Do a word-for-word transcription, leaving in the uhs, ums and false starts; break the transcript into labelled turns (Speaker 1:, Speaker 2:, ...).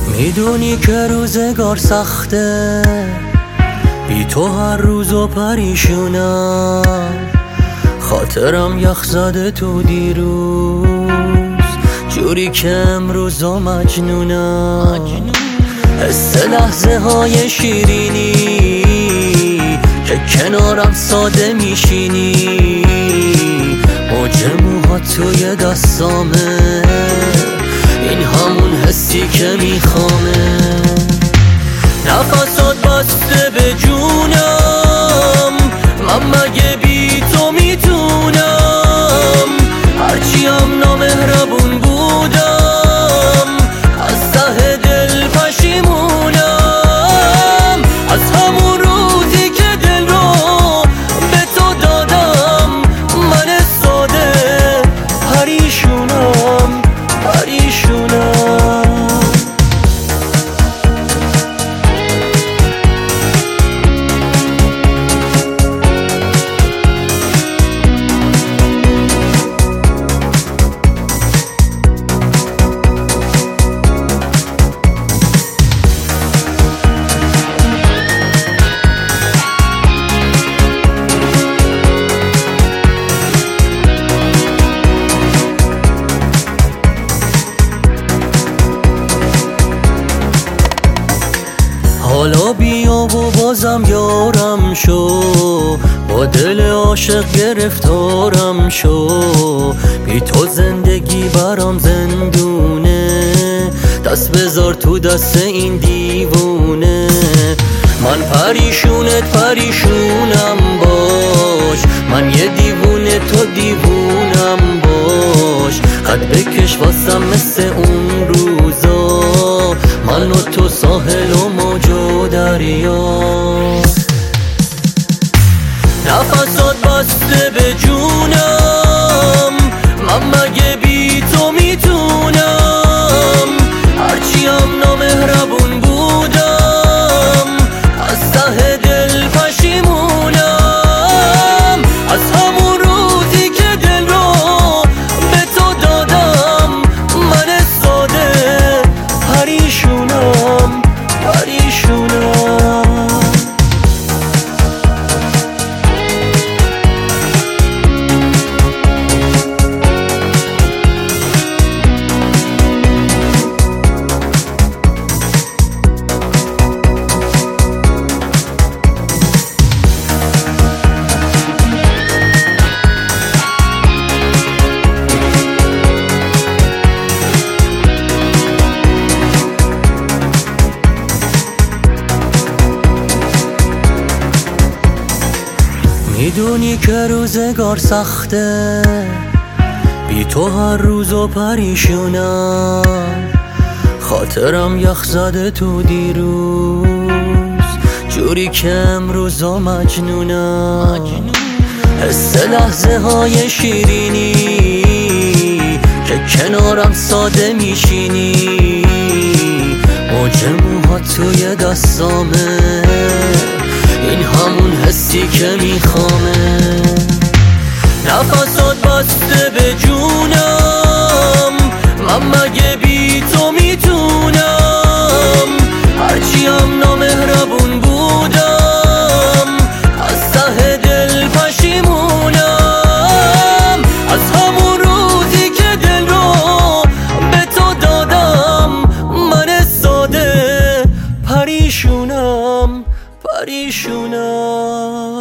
Speaker 1: میدونی که روزگار سخته، بی تو هر روز و پریشونم. خاطرم یخ زده تو دیروز، جوری که امروز و مجنونم. حس لحظه های شیرینی که کنارم ساده میشینی، موج موها توی دستامه، این همون حسی که میخوامه. نفسات بسته به جونم، من مگه بی تو میتونم؟ هرچی هم نامهربون بودم، از ته دل پشیمونم. از همون روزی که دل رو به تو دادم، من ساده پریشونم پریشونم. حالا بیا و بازم یارم شو، با دل عاشق گرفتارم شو. بی تو زندگی برام زندونه، دست بذار تو دست این دیوونه. من پریشونت پریشونم باش، من یه دیوونه تو دیوونم باش. قد بکش واسم مثل اون روزا، من و تو ساحل و موج و دریا. نفسات بسته به جونم، من مگه بی تو میتونم؟ هرچی هم نامهربون بودم، از ته دل پشیمونم. از همون روزی که دل رو به تو دادم، من ساده پریشونم پریشونم. میدونی که روزگار سخته، بی تو هر روز و پریشونم. خاطرم یخ زده تو دیروز، جوری که امروز و مجنونم. حس لحظه های شیرینی که کنارم ساده میشینی، موج موها توی دستامه، این همون حسی که میخوامه. نفسات بسته به جونم، من مگه بی تو میتونم؟ هرچی هم نامهربون بودم، از ته دل پشیمونم. از همون روزی که دل رو به تو دادم، من ساده پریشونم پریشونم.